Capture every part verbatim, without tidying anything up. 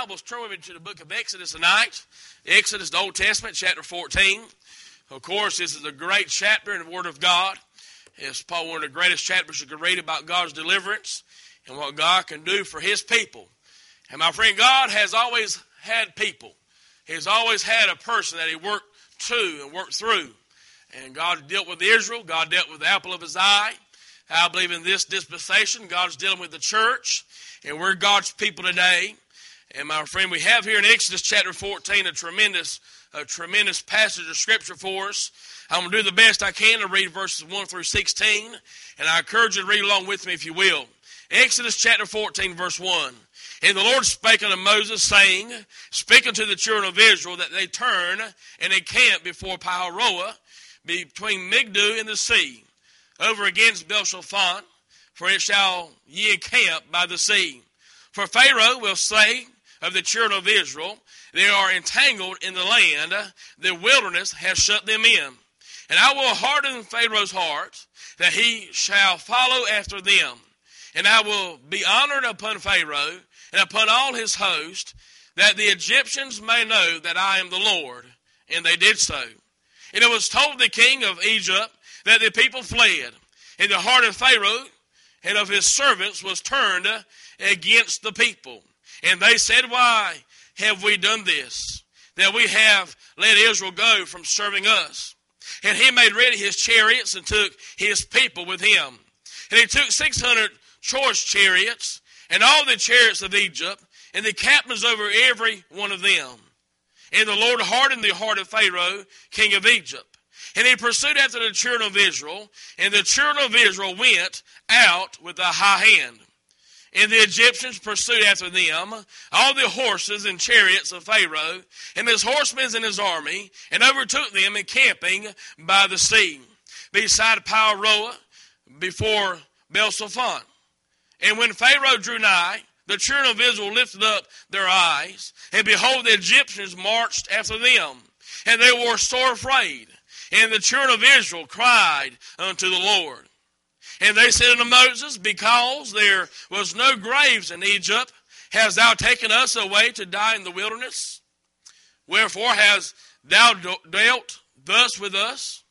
Bibles, turn with me to the book of Exodus tonight. Exodus, the Old Testament, chapter fourteen. Of course, this is a great chapter in the Word of God. It's probably one of the greatest chapters you can read about God's deliverance and what God can do for His people. And my friend, God has always had people. He's always had a person that He worked to and worked through. And God dealt with Israel. God dealt with the apple of His eye. I believe in this dispensation, God's dealing with the church. And we're God's people today. And my friend, we have here in Exodus chapter fourteen a tremendous, a tremendous passage of Scripture for us. I'm going to do the best I can to read verses one through sixteen. And I encourage you to read along with me if you will. Exodus chapter fourteen, verse one. And the Lord spake unto Moses, saying, Speak unto the children of Israel, that they turn and encamp before Pi-hahiroth, between Migdol and the sea, over against Baalzephon, for it shall ye encamp by the sea. For Pharaoh will say of the children of Israel, They are entangled in the land, the wilderness has shut them in. And I will harden Pharaoh's heart, that he shall follow after them. And I will be honored upon Pharaoh, and upon all his host, that the Egyptians may know that I am the Lord. And they did so. And it was told the king of Egypt that the people fled, and the heart of Pharaoh and of his servants was turned against the people. And they said, Why have we done this, that we have let Israel go from serving us? And he made ready his chariots and took his people with him. And he took six hundred choice chariots and all the chariots of Egypt and the captains over every one of them. And the Lord hardened the heart of Pharaoh, king of Egypt. And he pursued after the children of Israel, and the children of Israel went out with a high hand. And the Egyptians pursued after them all the horses and chariots of Pharaoh, and his horsemen and his army, and overtook them encamping by the sea, beside Pi-hahiroth, before Baalzephon. And when Pharaoh drew nigh, the children of Israel lifted up their eyes, and behold, the Egyptians marched after them, and they were sore afraid. And the children of Israel cried unto the Lord. And they said unto Moses, Because there was no graves in Egypt, hast thou taken us away to die in the wilderness? Wherefore hast thou dealt thus with us,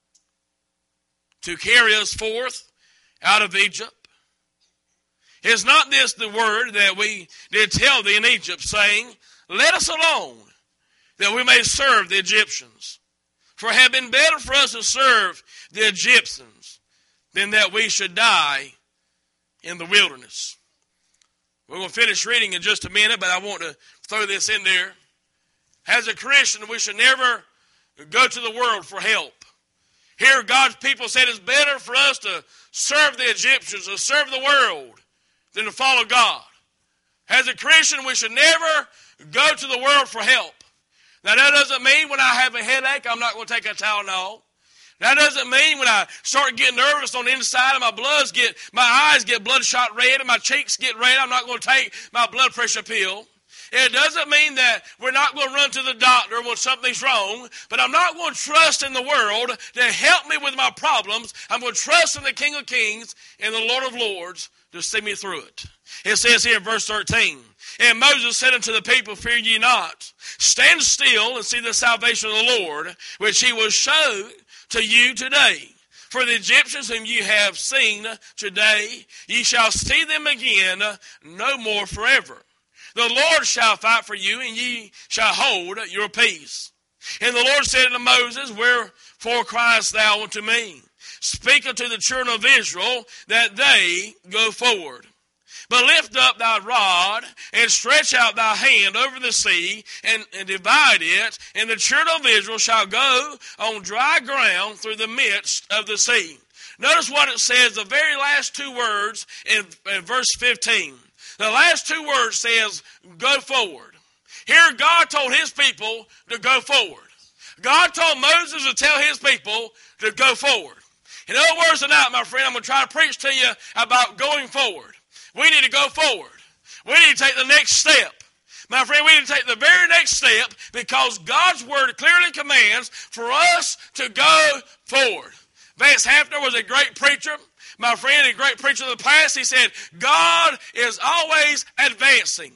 to carry us forth out of Egypt? Is not this the word that we did tell thee in Egypt, saying, Let us alone, that we may serve the Egyptians? For it had been better for us to serve the Egyptians than that we should die in the wilderness. We're going to finish reading in just a minute, but I want to throw this in there. As a Christian, we should never go to the world for help. Here, God's people said it's better for us to serve the Egyptians, to serve the world, than to follow God. As a Christian, we should never go to the world for help. Now, that doesn't mean when I have a headache, I'm not going to take a Tylenol. That doesn't mean when I start getting nervous on the inside and my bloods get, my eyes get bloodshot red and my cheeks get red, I'm not going to take my blood pressure pill. It doesn't mean that we're not going to run to the doctor when something's wrong, but I'm not going to trust in the world to help me with my problems. I'm going to trust in the King of Kings and the Lord of Lords to see me through it. It says here in verse thirteen, And Moses said unto the people, Fear ye not, stand still and see the salvation of the Lord, which he will show to you today. For the Egyptians whom ye have seen today, ye shall see them again no more forever. The Lord shall fight for you, and ye shall hold your peace. And the Lord said unto Moses, Wherefore criest thou unto me? Speak unto the children of Israel, that they go forward. But lift up thy rod, and stretch out thy hand over the sea, and, and divide it, and the children of Israel shall go on dry ground through the midst of the sea. Notice what it says, the very last two words in, in verse fifteen. The last two words says, go forward. Here God told his people to go forward. God told Moses to tell his people to go forward. In other words tonight, my friend, I'm going to try to preach to you about going forward. We need to go forward. We need to take the next step. My friend, we need to take the very next step because God's word clearly commands for us to go forward. Vance Havner was a great preacher. My friend, a great preacher of the past, he said, God is always advancing.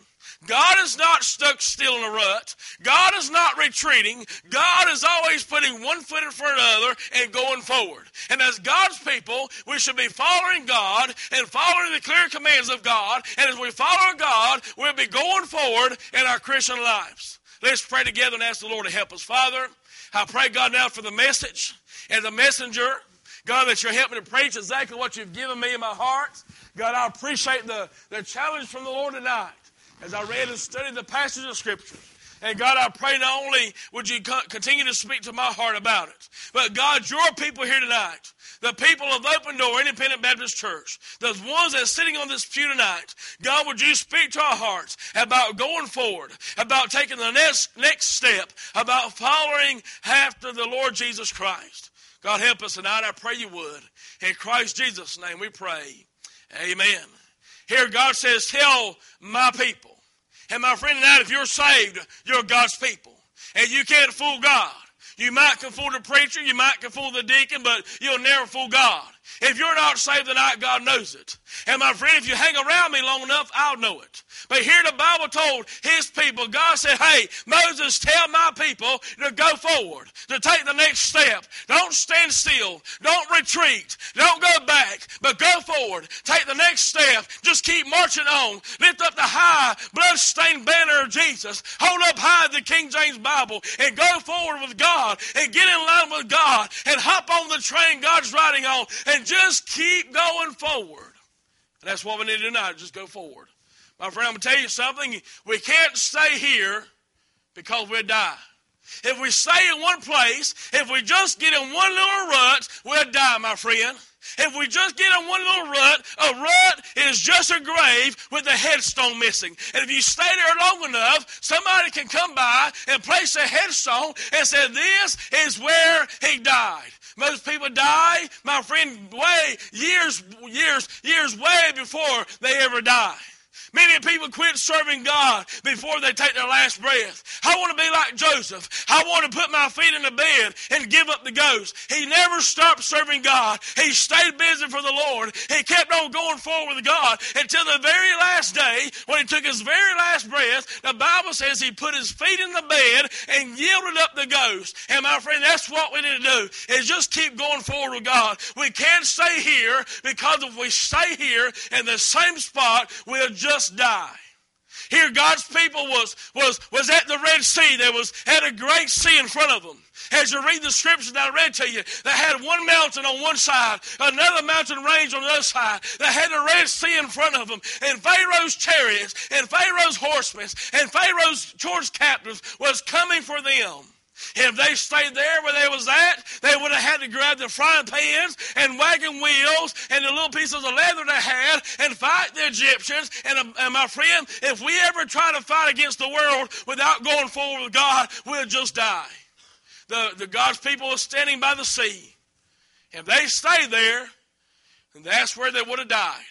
God is not stuck still in a rut. God is not retreating. God is always putting one foot in front of the other and going forward. And as God's people, we should be following God and following the clear commands of God. And as we follow God, we'll be going forward in our Christian lives. Let's pray together and ask the Lord to help us. Father, I pray, God, now for the message and the messenger. God, that you're helping to preach exactly what you've given me in my heart. God, I appreciate the, the challenge from the Lord tonight as I read and studied the passage of Scripture. And God, I pray not only would you continue to speak to my heart about it, but God, your people here tonight, the people of Open Door Independent Baptist Church, those ones that are sitting on this pew tonight, God, would you speak to our hearts about going forward, about taking the next, next step, about following after the Lord Jesus Christ. God, help us tonight. I pray you would. In Christ Jesus' name we pray. Amen. Here God says, tell my people. And my friend tonight, if you're saved, you're God's people. And you can't fool God. You might can fool the preacher, you might can fool the deacon, but you'll never fool God. If you're not saved tonight, God knows it. And my friend, if you hang around me long enough, I'll know it. But here the Bible told his people, God said, hey, Moses, tell my people to go forward, to take the next step. Don't stand still. Don't retreat. Don't go back, but go forward. Take the next step. Just keep marching on. Lift up the high, blood-stained banner of Jesus. Hold up high the King James Bible and go forward with God and get in line with God and hop on the train God's riding on and just keep going forward. And that's what we need to do tonight, just go forward. My friend, I'm going to tell you something. We can't stay here because we'll die. If we stay in one place, if we just get in one little rut, we'll die, my friend. If we just get in one little rut, a rut is just a grave with a headstone missing. And if you stay there long enough, somebody can come by and place a headstone and say, this is where he died. Most people die, my friend, way, years, years, years way before they ever die. Many people quit serving God before they take their last breath. I want to be like Joseph. I want to put my feet in the bed and give up the ghost. He never stopped serving God. He stayed busy for the Lord. He kept on going forward with God until the very last day when he took his very last breath. The Bible says he put his feet in the bed and yielded up the ghost. And my friend, that's what we need to do, is just keep going forward with God. We can't stay here, because if we stay here in the same spot, we'll just die. Here God's people was, was, was at the Red Sea. They was had a great sea in front of them. As you read the scriptures that I read to you, they had one mountain on one side, another mountain range on the other side. They had the Red Sea in front of them, and Pharaoh's chariots, and Pharaoh's horsemen, and Pharaoh's choice captives was coming for them. If they stayed there where they was at, they would have had to grab the frying pans and wagon wheels and the little pieces of leather they had and fight the Egyptians. And, uh, and my friend, if we ever try to fight against the world without going forward with God, we'll just die. The, the God's people are standing by the sea. If they stayed there, then that's where they would have died.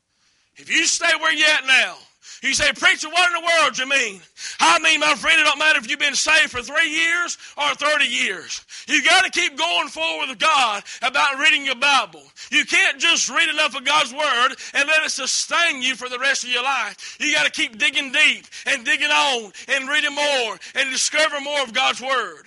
If you stay where you're at now, you say, preacher, what in the world you mean? I mean, my friend, it don't matter if you've been saved for three years or thirty years. You got to keep going forward with God about reading your Bible. You can't just read enough of God's Word and let it sustain you for the rest of your life. You got to keep digging deep and digging on and reading more and discover more of God's Word.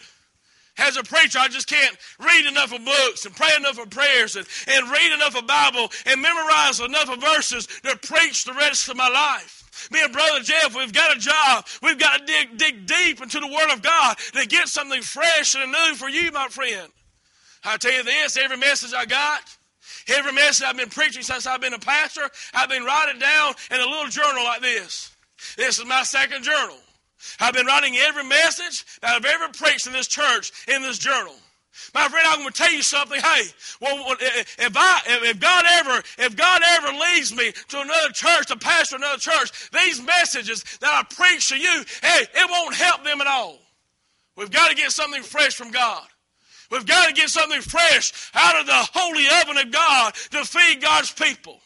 As a preacher, I just can't read enough of books and pray enough of prayers and, and read enough of Bible and memorize enough of verses to preach the rest of my life. Me and Brother Jeff, we've got a job. We've got to dig, dig deep into the Word of God to get something fresh and new for you, my friend. I tell you this, every message I got, every message I've been preaching since I've been a pastor, I've been writing down in a little journal like this. This is my second journal. I've been writing every message that I've ever preached in this church in this journal. My friend, I'm going to tell you something. Hey, well, if I, if God ever, if God ever leads me to another church, to pastor another church, these messages that I preach to you, hey, it won't help them at all. We've got to get something fresh from God. We've got to get something fresh out of the holy oven of God to feed God's people.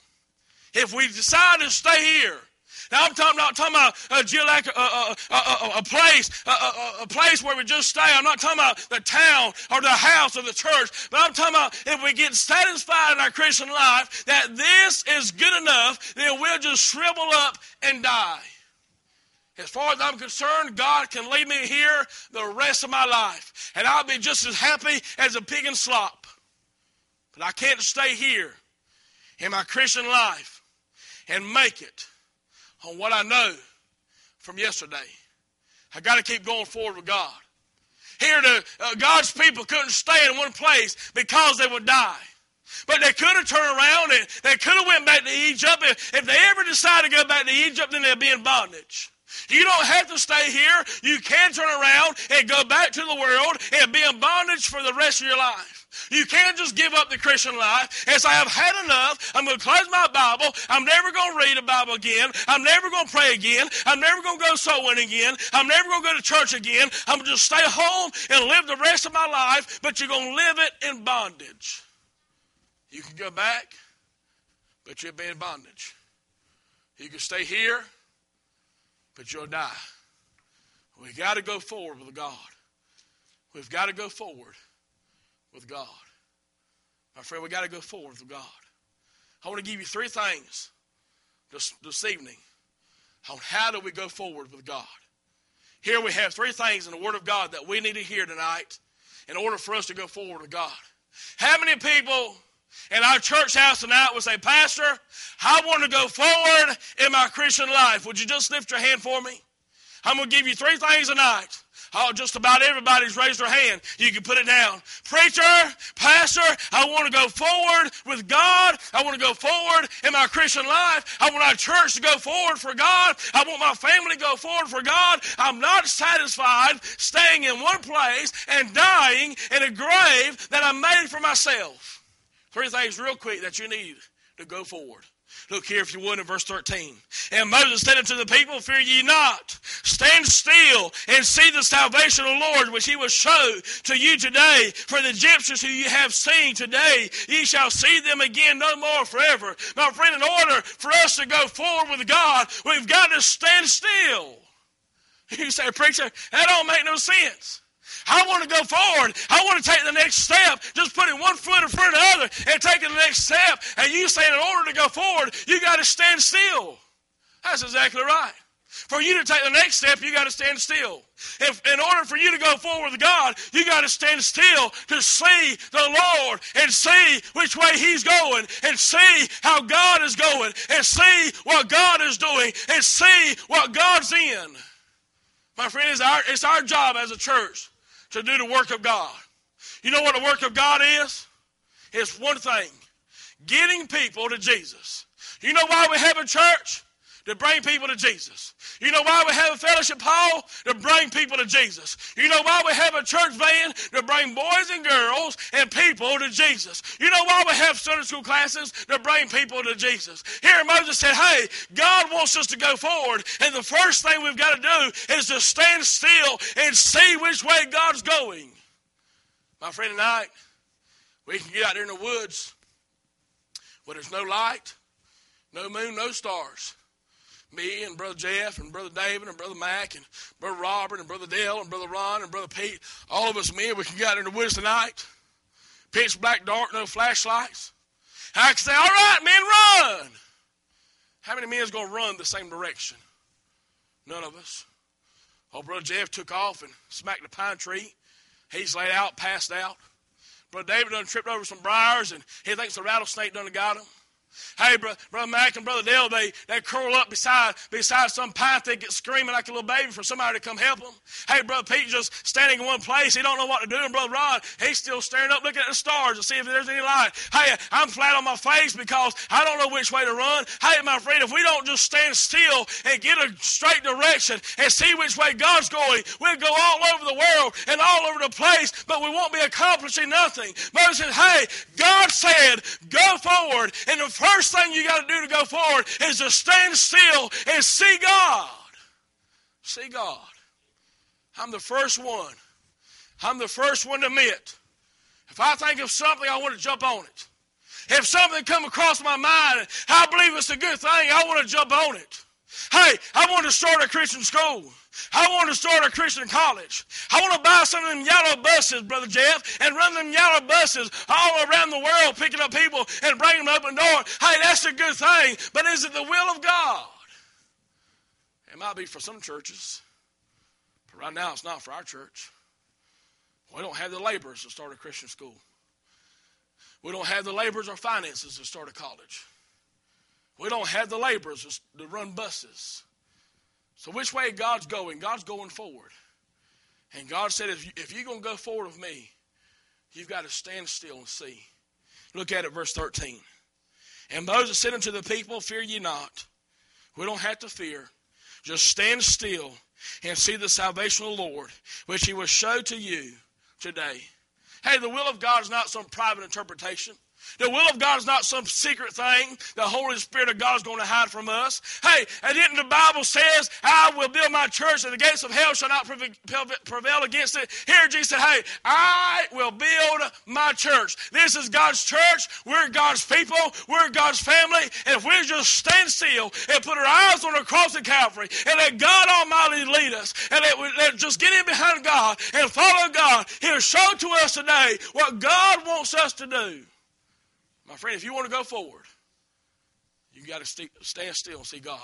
If we decide to stay here, now I'm talking, not talking about a, geolac- a, a, a, a place, a, a, a place where we just stay. I'm not talking about the town or the house or the church, but I'm talking about if we get satisfied in our Christian life that this is good enough, then we'll just shrivel up and die. As far as I'm concerned, God can leave me here the rest of my life, and I'll be just as happy as a pig in slop. But I can't stay here in my Christian life and make it on what I know from yesterday. I got to keep going forward with God. Here, the, uh, God's people couldn't stay in one place because they would die. But they could have turned around and they could have went back to Egypt. If, if they ever decide to go back to Egypt, then they'll be in bondage. You don't have to stay here. You can turn around and go back to the world and be in bondage for the rest of your life. You can't just give up the Christian life and say, I've had enough. I'm going to close my Bible. I'm never going to read a Bible again. I'm never going to pray again. I'm never going to go soul winning again. I'm never going to go to church again. I'm going to just stay home and live the rest of my life, but you're going to live it in bondage. You can go back, but you'll be in bondage. You can stay here, but you'll die. We've got to go forward with God. We've got to go forward with God. My friend, we've got to go forward with God. I want to give you three things this, this evening on how do we go forward with God. Here we have three things in the Word of God that we need to hear tonight in order for us to go forward with God. How many people in our church house tonight would say, Pastor, I want to go forward in my Christian life. Would you just lift your hand for me? I'm going to give you three things tonight. Oh, just about everybody's raised their hand. You can put it down. Preacher, pastor, I want to go forward with God. I want to go forward in my Christian life. I want our church to go forward for God. I want my family to go forward for God. I'm not satisfied staying in one place and dying in a grave that I made for myself. Three things real quick that you need to go forward. Look here, if you would, in verse thirteen. And Moses said unto the people, Fear ye not. Stand still and see the salvation of the Lord, which he will show to you today. For the Egyptians who you have seen today, ye shall see them again no more forever. My friend, in order for us to go forward with God, we've got to stand still. You say, preacher, that don't make no sense. I want to go forward. I want to take the next step. Just putting one foot in front of the other and taking the next step. And you say in order to go forward, you got to stand still. That's exactly right. For you to take the next step, you got to stand still. If in order for you to go forward with God, you got to stand still to see the Lord and see which way he's going and see how God is going and see what God is doing and see what God's in. My friend, it's our, it's our job as a church to do the work of God. You know what the work of God is? It's one thing. Getting people to Jesus. You know why we have a church? To bring people to Jesus. You know why we have a fellowship hall? To bring people to Jesus. You know why we have a church van? To bring boys and girls and people to Jesus. You know why we have Sunday school classes? To bring people to Jesus. Here Moses said, hey, God wants us to go forward, and the first thing we've got to do is to stand still and see which way God's going. My friend, tonight, we can get out there in the woods where there's no light, no moon, no stars. Me and Brother Jeff and Brother David and Brother Mac and Brother Robert and Brother Dale and Brother Ron and Brother Pete, all of us men, we can get out in the woods tonight. Pitch black dark, no flashlights. And I can say, all right, men, run. How many men is going to run the same direction? None of us. Oh, Brother Jeff took off and smacked the pine tree. He's laid out, passed out. Brother David done tripped over some briars and he thinks the rattlesnake done got him. Hey, Brother, Brother Mac and Brother Dale, they, they curl up beside beside some pine thicket, get screaming like a little baby for somebody to come help them. Hey, Brother Pete just standing in one place. He don't know what to do. And Brother Ron, he's still staring up, looking at the stars to see if there's any light. Hey, I'm flat on my face because I don't know which way to run. Hey, my friend, if we don't just stand still and get a straight direction and see which way God's going, we'll go all over the world and all over the place, but we won't be accomplishing nothing. Moses said, hey, God said, go forward. And the first thing you got to do to go forward is to stand still and see God. See God. I'm the first one. I'm the first one to admit. If I think of something, I want to jump on it. If something come across my mind and I believe it's a good thing, I want to jump on it. Hey, I want to start a Christian school. I want to start a Christian college. I want to buy some of them yellow buses, Brother Jeff, and run them yellow buses all around the world, picking up people and bringing them open door. Hey, that's a good thing, but is it the will of God? It might be for some churches, but right now it's not for our church. We don't have the laborers to start a Christian school. We don't have the laborers or finances to start a college. We don't have the laborers to run buses. So which way God's going? God's going forward. And God said, if, you, if you're going to go forward with me, you've got to stand still and see. Look at it, verse thirteen. And Moses said unto the people, fear ye not. We don't have to fear. Just stand still and see the salvation of the Lord, which he will show to you today. Hey, the will of God is not some private interpretation. The will of God is not some secret thing the Holy Spirit of God is going to hide from us. Hey, and then the Bible says, I will build my church and the gates of hell shall not prevail against it. Here Jesus said, hey, I will build my church. This is God's church. We're God's people. We're God's family. And if we just stand still and put our eyes on the cross of Calvary and let God Almighty lead us and let, let just get in behind God and follow God, he'll show to us today what God wants us to do. My friend, if you want to go forward, you've got to st- stand still and see God.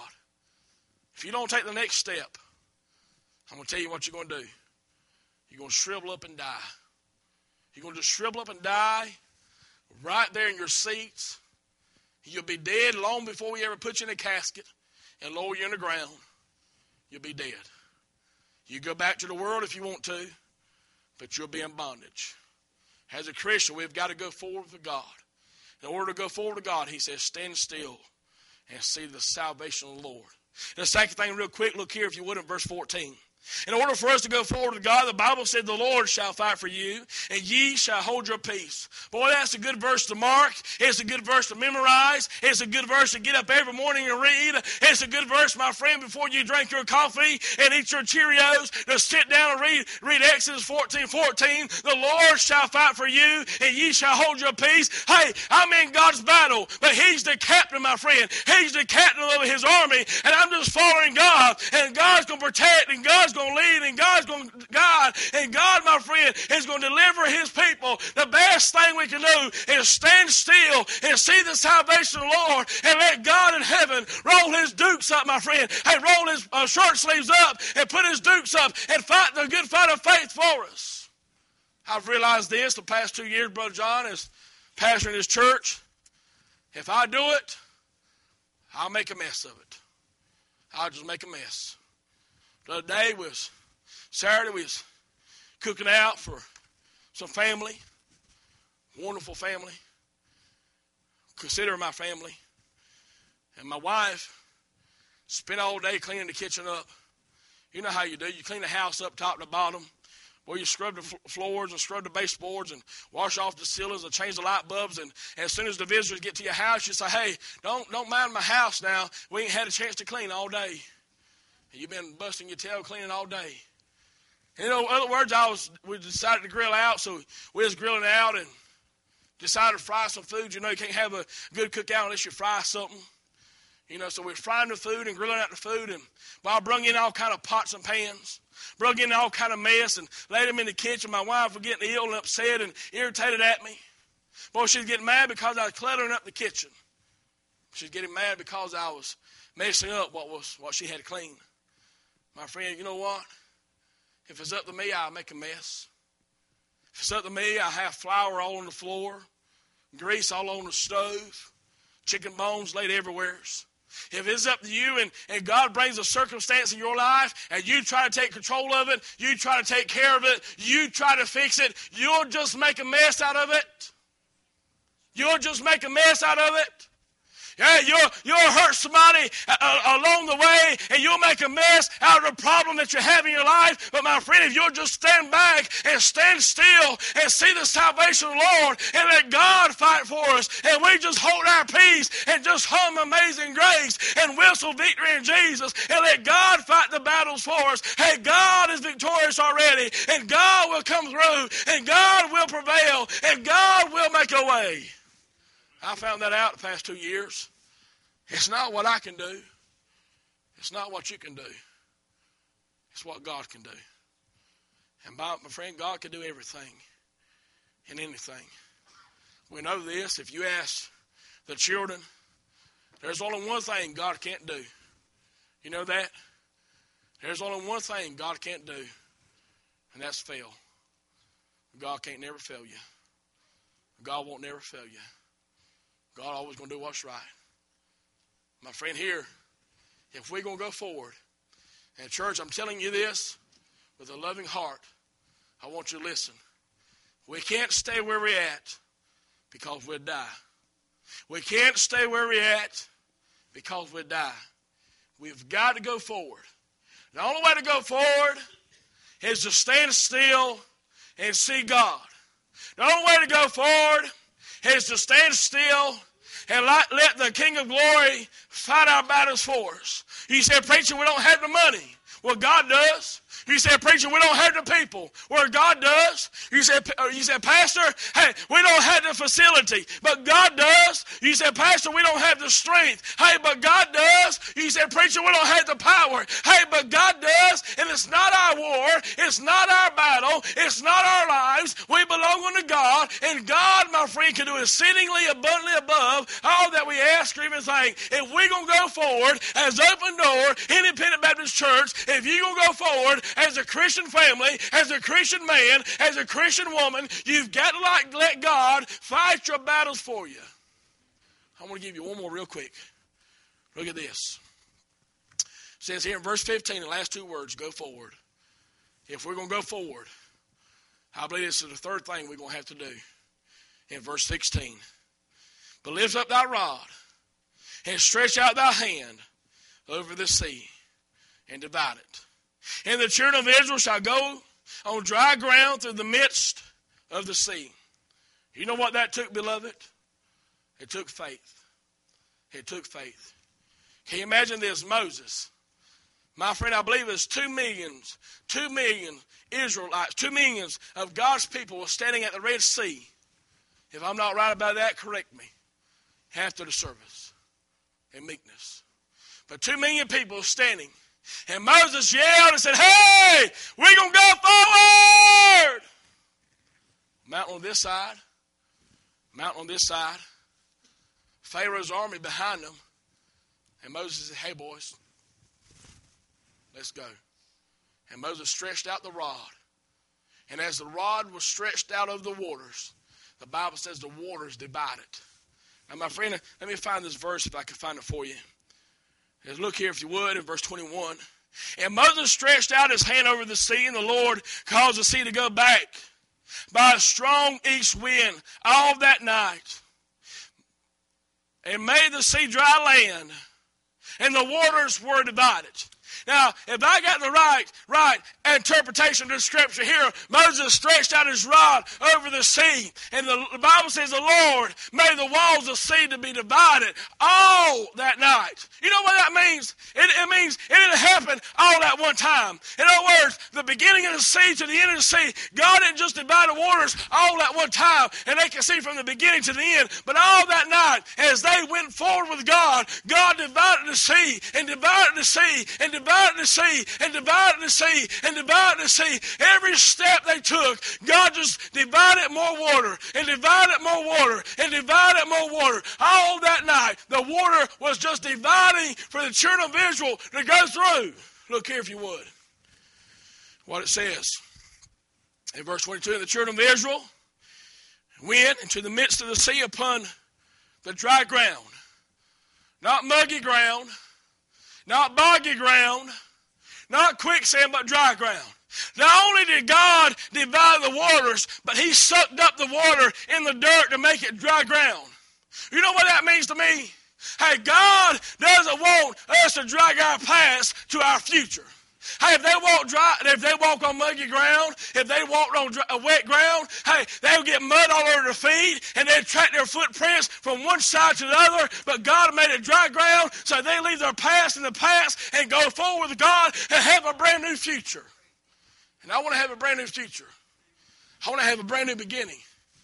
If you don't take the next step, I'm going to tell you what you're going to do. You're going to shrivel up and die. You're going to just shrivel up and die right there in your seats. You'll be dead long before we ever put you in a casket and lower you in the ground. You'll be dead. You go back to the world if you want to, but you'll be in bondage. As a Christian, we've got to go forward with God. In order to go forward to God, he says, stand still and see the salvation of the Lord. And the second thing, real quick, look here if you would in verse fourteen. In order for us to go forward to God, the Bible said the Lord shall fight for you, and ye shall hold your peace. Boy, that's a good verse to mark. It's a good verse to memorize. It's a good verse to get up every morning and read. It's a good verse, my friend, before you drink your coffee and eat your Cheerios, to sit down and read, read Exodus fourteen fourteen. The Lord shall fight for you, and ye shall hold your peace. Hey, I'm in God's battle, but he's the captain, my friend. He's the captain of his army, and I'm just following God, and God's going to protect, and God's going to lead, and God's going to guide, and God, my friend, is going to deliver his people. The best thing we can do is stand still and see the salvation of the Lord and let God in heaven roll his dukes up, my friend. Hey, roll his uh, shirt sleeves up and put his dukes up and fight the good fight of faith for us. I've realized this the past two years, Brother John, as pastoring his church. If I do it, I'll make a mess of it. I'll just make a mess. The other day was Saturday. We was cooking out for some family, wonderful family. Consider my family. And my wife spent all day cleaning the kitchen up. You know how you do. You clean the house up top to bottom. Well, you scrub the floors and scrub the baseboards and wash off the ceilings and change the light bulbs. And, and as soon as the visitors get to your house, you say, hey, don't, don't mind my house now. We ain't had a chance to clean all day. And you've been busting your tail cleaning all day. And, you know, in other words, I was we decided to grill out, so we was grilling out and decided to fry some food. You know, you can't have a good cookout unless you fry something. You know, so we're frying the food and grilling out the food. And well, I brung in all kind of pots and pans. Brung in all kind of mess and laid them in the kitchen. My wife was getting ill and upset and irritated at me. Boy, she was getting mad because I was cluttering up the kitchen. She was getting mad because I was messing up what was what she had to clean. My friend, you know what? If it's up to me, I'll make a mess. If it's up to me, I'll have flour all on the floor, grease all on the stove, chicken bones laid everywhere. If it's up to you and, and God brings a circumstance in your life and you try to take control of it, you try to take care of it, you try to fix it, you'll just make a mess out of it. You'll just make a mess out of it. Yeah, you'll, you'll hurt somebody uh, along the way, and you'll make a mess out of the problem that you have in your life. But my friend, if you'll just stand back and stand still and see the salvation of the Lord and let God fight for us, and we just hold our peace and just hum Amazing Grace and whistle victory in Jesus and let God fight the battles for us. Hey, God is victorious already, and God will come through, and God will prevail, and God will make a way. I found that out the past two years. It's not what I can do. It's not what you can do. It's what God can do. And my, my friend, God can do everything and anything. We know this. If you ask the children, there's only one thing God can't do. You know that? There's only one thing God can't do, and that's fail. God can't never fail you. God won't never fail you. God always going to do what's right. My friend, here, if we're going to go forward, and church, I'm telling you this with a loving heart, I want you to listen. We can't stay where we're at because we'll die. We can't stay where we're at because we'll die. We've got to go forward. The only way to go forward is to stand still and see God. The only way to go forward is to stand still and let the King of Glory fight our battles for us. You said, preacher, we don't have the money. Well, God does. You said, preacher, we don't have the people. Well, God does. You said, you said, pastor, hey, we don't have the facility, but God does. You said, pastor, we don't have the strength. Hey, but God does. You said, preacher, we don't have the power. Hey, but God does. And it's not our war. It's not our battle. It's not our lives. We belong unto God. And God, my friend, can do exceedingly abundantly above all that we ask or even think. If we're going to go forward as Open Door Independent Baptist Church, if you're going to go forward as a Christian family, as a Christian man, as a Christian woman, you've got to like, let God fight your battles for you. I want to give you one more real quick. Look at this. It says here in verse fifteen, the last two words, go forward. If we're going to go forward, I believe this is the third thing we're going to have to do. In verse sixteen, but lift up thy rod and stretch out thy hand over the sea and divide it. And the children of Israel shall go on dry ground through the midst of the sea. You know what that took, beloved? It took faith. It took faith. Can you imagine this? Moses. My friend, I believe there's two millions, two million Israelites, two millions of God's people were standing at the Red Sea. If I'm not right about that, correct me. After the service. In meekness. But two million people standing. And Moses yelled and said, hey, we're going to go forward. Mountain on this side. Mountain on this side. Pharaoh's army behind them. And Moses said, hey, boys, let's go. And Moses stretched out the rod. And as the rod was stretched out over the waters, the Bible says the waters divided. Now, my friend, let me find this verse if I can find it for you. Look here, if you would, in verse twenty-one. And Moses stretched out his hand over the sea, and the Lord caused the sea to go back by a strong east wind all that night, and made the sea dry land, and the waters were divided. Now, if I got the right, right interpretation of the scripture here, Moses stretched out his rod over the sea, and the, the Bible says the Lord made the walls of the sea to be divided all that night. You know what that means? It, it means it didn't happen all at one time. In other words, the beginning of the sea to the end of the sea, God didn't just divide the waters all at one time, and they can see from the beginning to the end, but all that night, as they went forward with God, God divided the sea, and divided the sea, and divided the sea, and divided the sea, and divided the sea. Every step they took, God just divided more water, and divided more water, and divided more water. All that night, the water was just dividing for the children of Israel to go through. Look here if you would. What it says. In verse twenty-two, the children of Israel went into the midst of the sea upon the dry ground. Not muggy ground, not boggy ground, not quicksand, but dry ground. Not only did God divide the waters, but he sucked up the water in the dirt to make it dry ground. You know what that means to me? Hey, God doesn't want us to drag our past to our future. Hey, if they walk dry, if they walk on muggy ground, if they walk on dry, wet ground, hey, they'll get mud all over their feet, and they'll track their footprints from one side to the other. But God made it dry ground, so they leave their past in the past and go forward with God and have a brand new future. And I want to have a brand new future. I want to have a brand new beginning.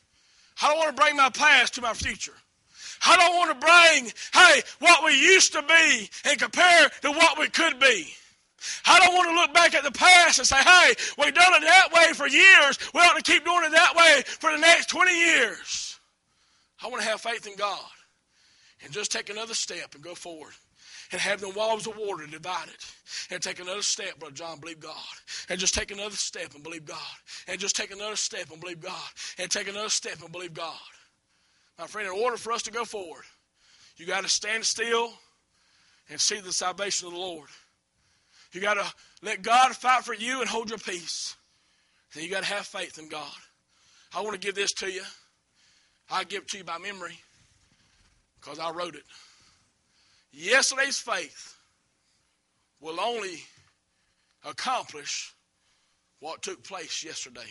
I don't want to bring my past to my future. I don't want to bring, hey, what we used to be and compare to what we could be. I don't want to look back at the past and say, hey, we've done it that way for years. We ought to keep doing it that way for the next twenty years. I want to have faith in God and just take another step and go forward. and have them walls of water divided. And take another step, Brother John, believe God. And just take another step and believe God. And just take another step and believe God. And take another step and believe God. My friend, in order for us to go forward, you got to stand still and see the salvation of the Lord. You got to let God fight for you and hold your peace. And you got to have faith in God. I want to give this to you. I give it to you by memory because I wrote it. Yesterday's faith will only accomplish what took place yesterday,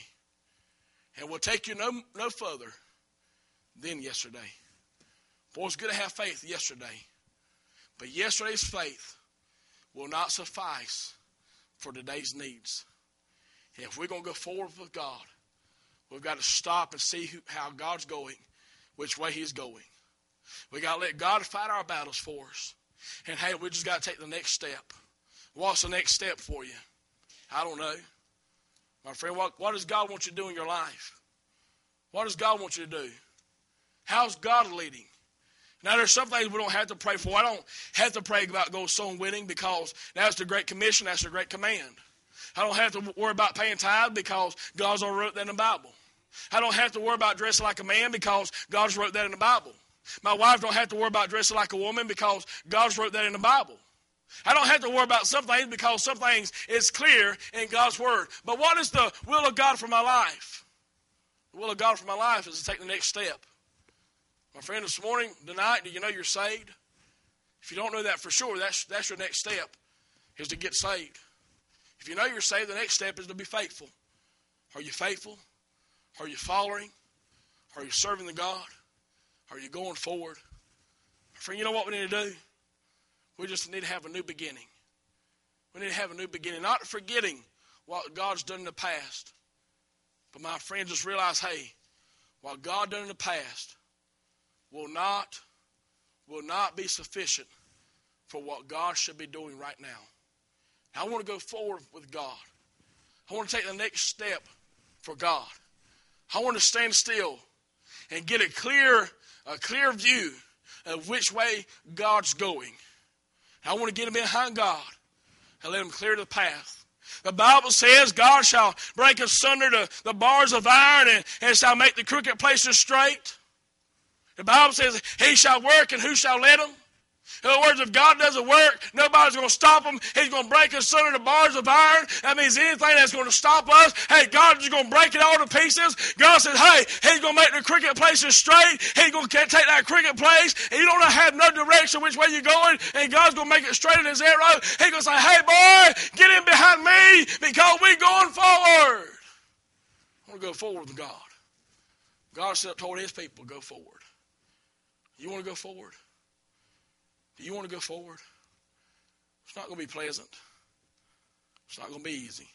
and will take you no, no further than yesterday. Boy, it's good to have faith yesterday, but yesterday's faith will not suffice for today's needs. And if we're going to go forward with God, we've got to stop and see who, how God's going, which way he's going. We got to let God fight our battles for us. And hey, we just got to take the next step. What's the next step for you? I don't know. My friend, what, what does God want you to do in your life? What does God want you to do? How's God leading? Now, there's some things we don't have to pray for. I don't have to pray about gold, soul winning because that's the Great Commission. That's the Great Command. I don't have to worry about paying tithe because God's already wrote that in the Bible. I don't have to worry about dressing like a man because God's wrote that in the Bible. My wife don't have to worry about dressing like a woman because God's wrote that in the Bible. I don't have to worry about some things because some things is clear in God's word. But what is the will of God for my life? The will of God for my life is to take the next step. My friend, this morning, tonight, do you know you're saved? If you don't know that for sure, that's, that's your next step, is to get saved. If you know you're saved, the next step is to be faithful. Are you faithful? Are you following? Are you serving the God? Are you going forward? My friend, you know what we need to do? We just need to have a new beginning. We need to have a new beginning. Not forgetting what God's done in the past. But my friend, just realize, hey, what God done in the past will not, will not be sufficient for what God should be doing right now. I want to go forward with God. I want to take the next step for God. I want to stand still and get a clear, a clear view of which way God's going. I want to get him behind God and let him clear the path. The Bible says God shall break asunder the, the bars of iron and, and shall make the crooked places straight. The Bible says he shall work and who shall let him? In other words, if God doesn't work, nobody's going to stop him. He's going to break us under the bars of iron. That means anything that's going to stop us, hey, God is going to break it all to pieces. God says, hey, he's going to make the crooked places straight. He's going to take that crooked place, and you don't have no direction which way you're going, and God's going to make it straight in his arrow. He's going to say, hey, boy, get in behind me because we're going forward. I want to go forward with God. God said, told his people, go forward. You want to go forward? Do you want to go forward? It's not going to be pleasant. It's not going to be easy.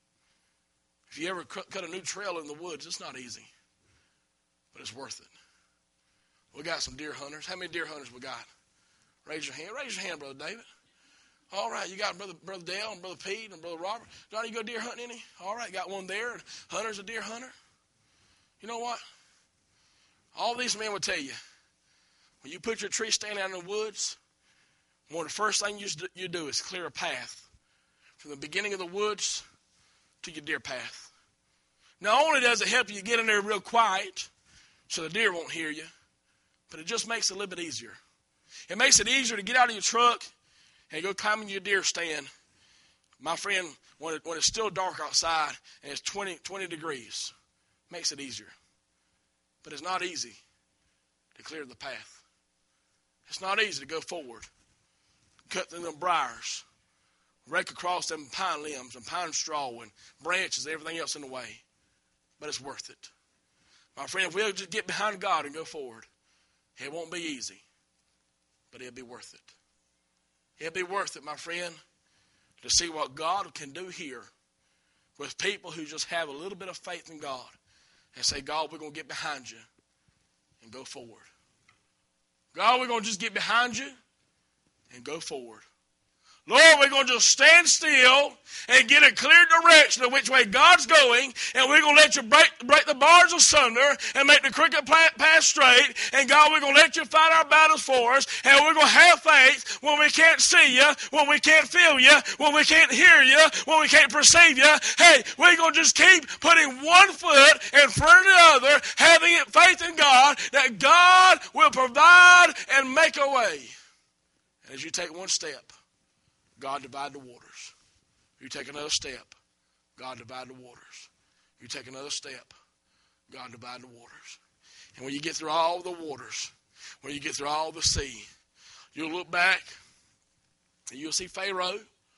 If you ever cut a new trail in the woods, it's not easy. But it's worth it. We got some deer hunters. How many deer hunters we got? Raise your hand. Raise your hand, Brother David. All right, you got Brother, Brother Dale and Brother Pete and Brother Robert. Johnny, you go deer hunting any? All right, got one there. Hunter's a deer hunter. You know what? All these men would tell you, when you put your tree stand out in the woods, one of the first things you do is clear a path from the beginning of the woods to your deer path. Not only does it help you get in there real quiet so the deer won't hear you, but it just makes it a little bit easier. It makes it easier to get out of your truck and go climb in your deer stand. My friend, when, it, when it's still dark outside and it's twenty, twenty degrees, makes it easier. But it's not easy to clear the path. It's not easy to go forward. Cut through them briars, rake across them pine limbs and pine straw and branches and everything else in the way. But it's worth it. My friend, if we'll just get behind God and go forward, it won't be easy, but it'll be worth it. It'll be worth it, my friend, to see what God can do here with people who just have a little bit of faith in God and say, God, we're going to get behind you and go forward. God, we're going to just get behind you and go forward. Lord, we're going to just stand still and get a clear direction of which way God's going, and we're going to let you break, break the bars asunder and make the crooked path straight. And God, we're going to let you fight our battles for us, and we're going to have faith when we can't see you, when we can't feel you, when we can't hear you, when we can't perceive you. Hey, we're going to just keep putting one foot in front of the other, having faith in God that God will provide and make a way. As you take one step, God divide the waters. You take another step, God divide the waters. You take another step, God divide the waters. And when you get through all the waters, when you get through all the sea, you'll look back and you'll see Pharaoh,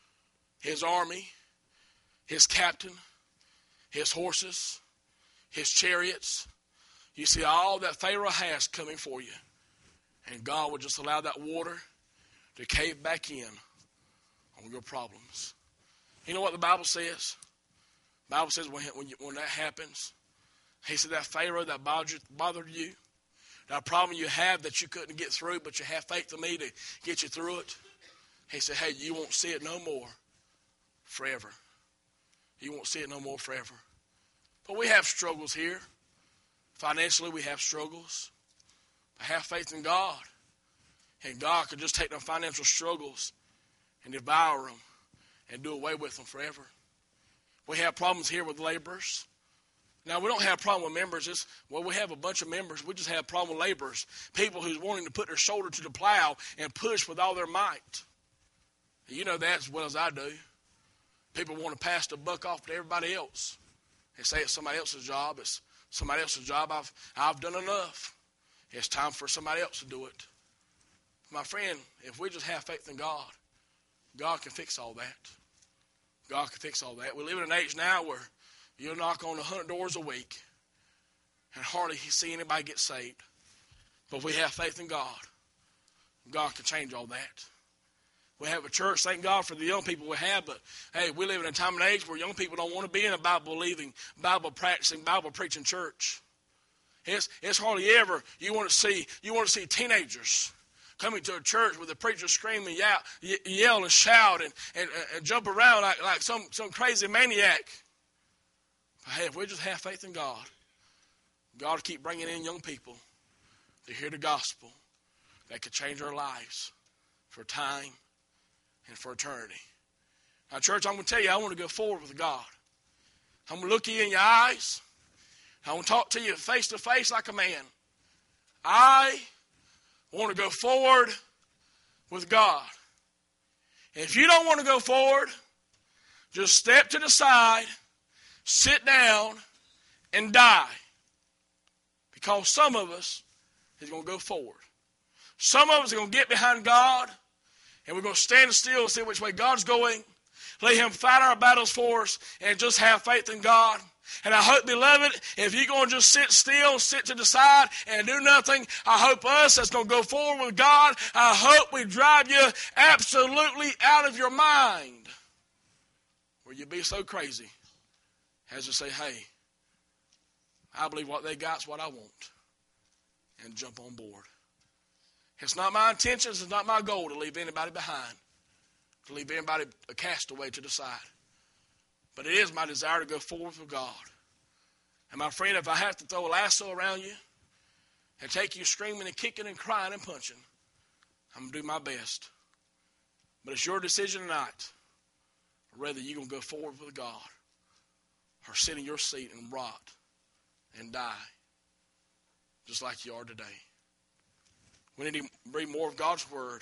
his army, his captain, his horses, his chariots. You see all that Pharaoh has coming for you. And God will just allow that water to cave back in on your problems. You know what the Bible says? The Bible says when, when, you, when that happens, he said that Pharaoh that bothered, bothered you, that problem you have that you couldn't get through, but you have faith in me to get you through it. He said, hey, you won't see it no more forever. You won't see it no more forever. But we have struggles here. Financially, we have struggles. But have faith in God. And God could just take them financial struggles and devour them and do away with them forever. We have problems here with laborers. Now, we don't have a problem with members. It's, well, we have a bunch of members. We just have a problem with laborers. People who's wanting to put their shoulder to the plow and push with all their might. You know that as well as I do. People want to pass the buck off to everybody else. They say it's somebody else's job. It's somebody else's job. I've, I've done enough. It's time for somebody else to do it. My friend, if we just have faith in God, God can fix all that. God can fix all that. We live in an age now where you'll knock on a hundred doors a week and hardly see anybody get saved. But if we have faith in God, God can change all that. We have a church, thank God for the young people we have, but hey, we live in a time and age where young people don't want to be in a Bible-believing, Bible-practicing, Bible-preaching church. It's, it's hardly ever you want to see you want to see teenagers coming to a church with the preacher screaming, yell, yell and shout and, and, and jump around like, like some, some crazy maniac. But hey, if we just have faith in God, God will keep bringing in young people to hear the gospel that could change our lives for time and for eternity. Now, church, I'm going to tell you, I want to go forward with God. I'm going to look you in your eyes. I want to talk to you face to face like a man. I want to go forward with God. If you don't want to go forward, just step to the side, sit down, and die. Because some of us is going to go forward. Some of us are going to get behind God, and we're going to stand still and see which way God's going. Let Him fight our battles for us, and just have faith in God. And I hope, beloved, if you're going to just sit still, sit to the side, and do nothing, I hope us that's going to go forward with God, I hope we drive you absolutely out of your mind. Where you be so crazy as to say, hey, I believe what they got's what I want. And jump on board. It's not my intentions, it's not my goal to leave anybody behind. To leave anybody a castaway to the side. But it is my desire to go forward with God. And my friend, if I have to throw a lasso around you and take you screaming and kicking and crying and punching, I'm going to do my best. But it's your decision tonight whether you're going to go forward with God or sit in your seat and rot and die just like you are today. We need to read more of God's Word.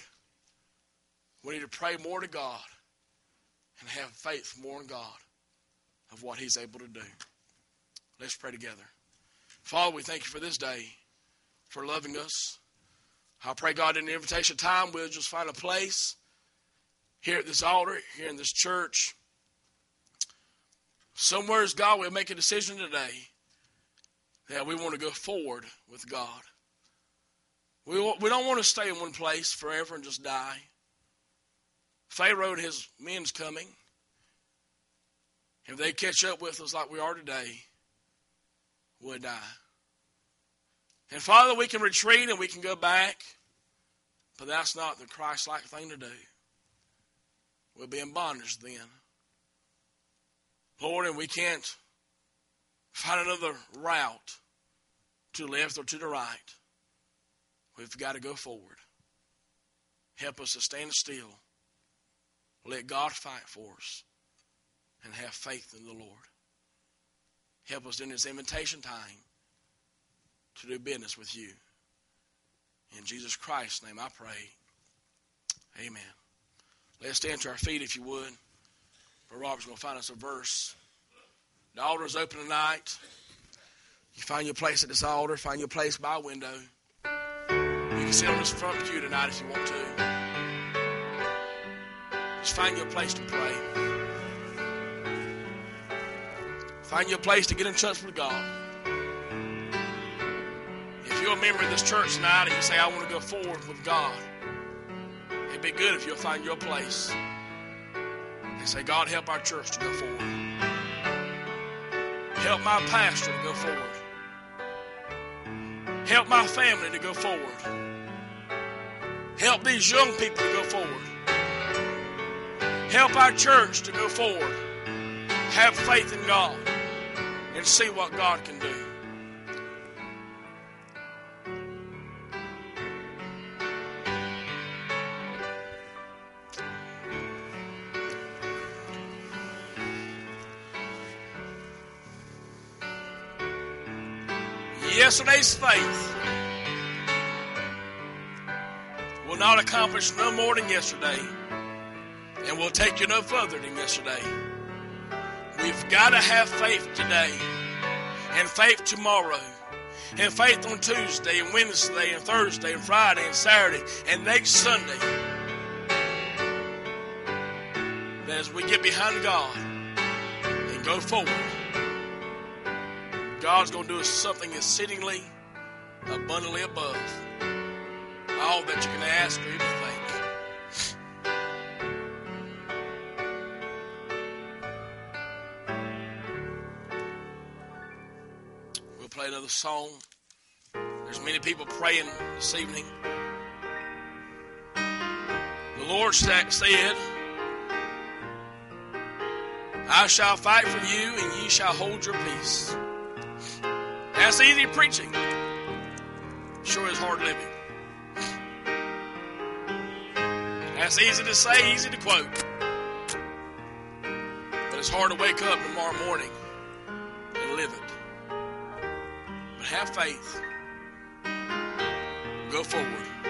We need to pray more to God and have faith more in God of what He's able to do. Let's pray together. Father, we thank you for this day, for loving us. I pray, God, in the invitation time, we'll just find a place here at this altar, here in this church. Somewhere, God, we'll make a decision today that we want to go forward with God. We, we don't want to stay in one place forever and just die. Pharaoh and his men's coming. If they catch up with us like we are today, we'll die. And Father, we can retreat and we can go back, but that's not the Christ-like thing to do. we'll be in bondage then. Lord, and we can't find another route to the left or to the right. We've got to go forward. Help us to stand still. Let God fight for us and have faith in the Lord. Help us in this invitation time to do business with you. In Jesus Christ's name I pray. Amen. Let's stand to our feet if you would. Brother Robert's going to find us a verse. The altar is open tonight. You find your place at this altar. Find your place by a window. You can sit on this front pew tonight if you want to. Just find your place to pray. Find your place to get in touch with God. If you're a member of this church tonight and you say, I want to go forward with God, it'd be good if you'll find your place and say, God, help our church to go forward. Help my pastor to go forward. Help my family to go forward. Help these young people to go forward. Help our church to go forward. Have faith in God and see what God can do. Yesterday's faith will not accomplish no more than yesterday, and will take you no further than yesterday. We've got to have faith today, and faith tomorrow, and faith on Tuesday, and Wednesday, and Thursday, and Friday, and Saturday, and next Sunday. That as we get behind God and go forward, God's going to do something exceedingly, abundantly above all that you can ask or even think. We'll play another song. There's many people praying this evening. The Lord said, I shall fight for you, and ye shall hold your peace. That's easy preaching. Sure is hard living. That's easy to say, easy to quote. But it's hard to wake up tomorrow morning and live it. But have faith. Go forward.